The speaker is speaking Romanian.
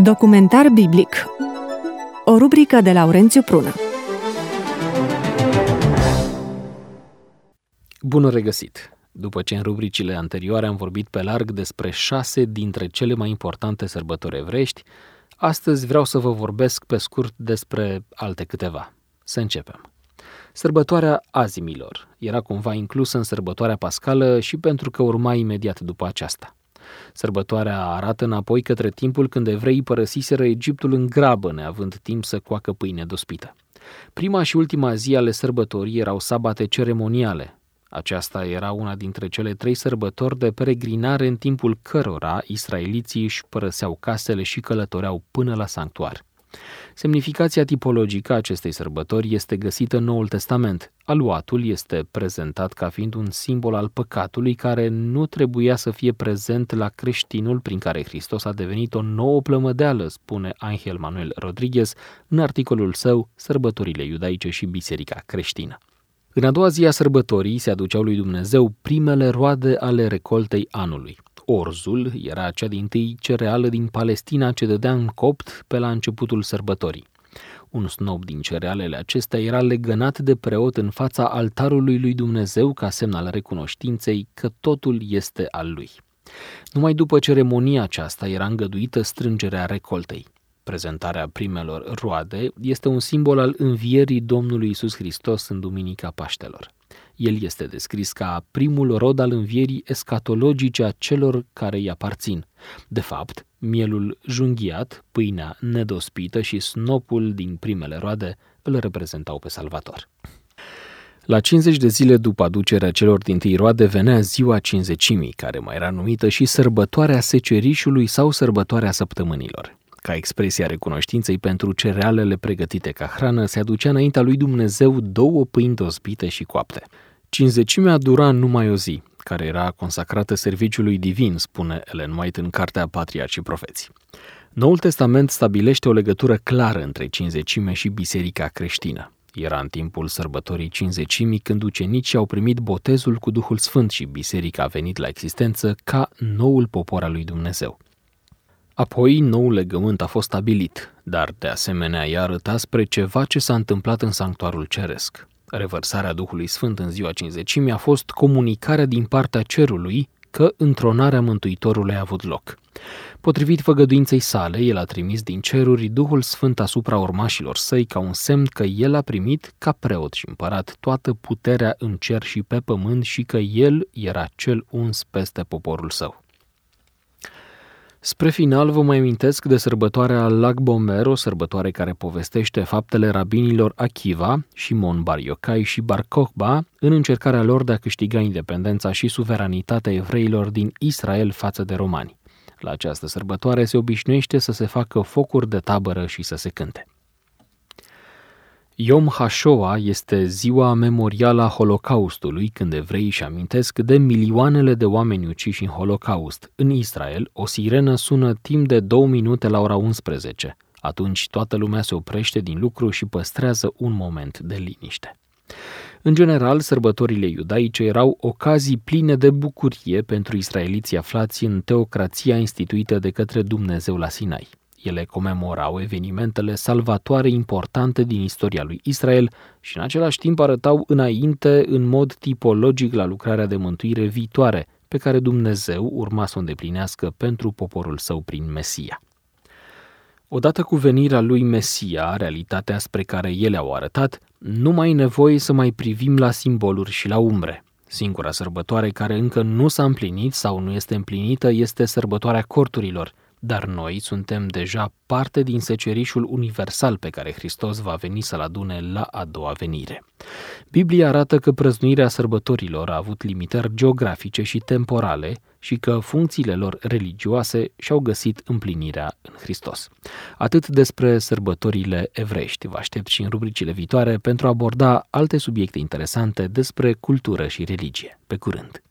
Documentar biblic. O rubrică de Laurențiu Prună. Bun regăsit! După ce în rubricile anterioare am vorbit pe larg despre 6 dintre cele mai importante sărbători evreiești, astăzi vreau să vă vorbesc pe scurt despre alte câteva. Să începem. Sărbătoarea Azimilor era cumva inclusă în sărbătoarea pascală și pentru că urma imediat după aceasta. Sărbătoarea arată înapoi către timpul când evreii părăsiseră Egiptul în grabă, neavând timp să coacă pâine dospită. Prima și ultima zi ale sărbătorii erau sabate ceremoniale. Aceasta era una dintre cele 3 sărbători de peregrinare în timpul cărora israeliții își părăseau casele și călătoreau până la sanctuar. Semnificația tipologică a acestei sărbători este găsită în Noul Testament. Aluatul este prezentat ca fiind un simbol al păcatului care nu trebuia să fie prezent la creștinul prin care Hristos a devenit o nouă plămădeală, spune Ángel Manuel Rodríguez în articolul său Sărbătorile iudaice și biserica creștină. În a doua zi a sărbătorii se aduceau lui Dumnezeu primele roade ale recoltei anului. Orzul era cea dintâi cereală din Palestina ce dădea în copt pe la începutul sărbătorii. Un snop din cerealele acestea era legănat de preot în fața altarului lui Dumnezeu ca semn al recunoștinței că totul este al lui. Numai după ceremonia aceasta era îngăduită strângerea recoltei. Prezentarea primelor roade este un simbol al învierii Domnului Iisus Hristos în Duminica Paștelor. El este descris ca primul rod al învierii escatologice a celor care îi aparțin. De fapt, mielul junghiat, pâinea nedospită și snopul din primele roade îl reprezentau pe Salvator. La 50 de zile după aducerea celor dintâi roade venea ziua Cincizecimii, care mai era numită și sărbătoarea secerișului sau sărbătoarea săptămânilor. Ca expresia recunoștinței pentru cerealele pregătite ca hrană, se aducea înaintea lui Dumnezeu 2 pâini dospite și coapte. Cincizecimea dura numai o zi, care era consacrată serviciului divin, spune Ellen White în cartea Patriarhi și Profeți. Noul Testament stabilește o legătură clară între Cincizecime și biserica creștină. Era în timpul sărbătorii Cincizecimii când ucenicii au primit botezul cu Duhul Sfânt și biserica a venit la existență ca noul popor al lui Dumnezeu. Apoi, noul legământ a fost stabilit, dar de asemenea i-a arătat spre ceva ce s-a întâmplat în sanctuarul ceresc. Revărsarea Duhului Sfânt în ziua Cincizecimii a fost comunicarea din partea cerului că întronarea Mântuitorului a avut loc. Potrivit făgăduinței sale, el a trimis din ceruri Duhul Sfânt asupra urmașilor săi ca un semn că el a primit, ca preot și împărat, toată puterea în cer și pe pământ și că el era cel uns peste poporul său. Spre final vă mai amintesc de sărbătoarea Lag Bomer, o sărbătoare care povestește faptele rabinilor Akiva, Shimon Bar Yochai și Bar Kokhba în încercarea lor de a câștiga independența și suveranitatea evreilor din Israel față de romani. La această sărbătoare se obișnuiește să se facă focuri de tabără și să se cânte. Yom HaShoah este ziua memorială a Holocaustului, când evreii își amintesc de milioanele de oameni uciși în Holocaust. În Israel, o sirenă sună timp de 2 minute la ora 11. Atunci toată lumea se oprește din lucru și păstrează un moment de liniște. În general, sărbătorile iudaice erau ocazii pline de bucurie pentru israeliții aflați în teocrația instituită de către Dumnezeu la Sinai. Ele comemorau evenimentele salvatoare importante din istoria lui Israel și în același timp arătau înainte în mod tipologic la lucrarea de mântuire viitoare pe care Dumnezeu urma să o îndeplinească pentru poporul său prin Mesia. Odată cu venirea lui Mesia, realitatea spre care ele au arătat, nu mai e nevoie să mai privim la simboluri și la umbre. Singura sărbătoare care încă nu s-a împlinit sau nu este împlinită este sărbătoarea corturilor, dar noi suntem deja parte din secerișul universal pe care Hristos va veni să-l adune la a doua venire. Biblia arată că prăznuirea sărbătorilor a avut limitări geografice și temporale și că funcțiile lor religioase și-au găsit împlinirea în Hristos. Atât despre sărbătorile evreiești. Vă aștept și în rubricile viitoare pentru a aborda alte subiecte interesante despre cultură și religie. Pe curând!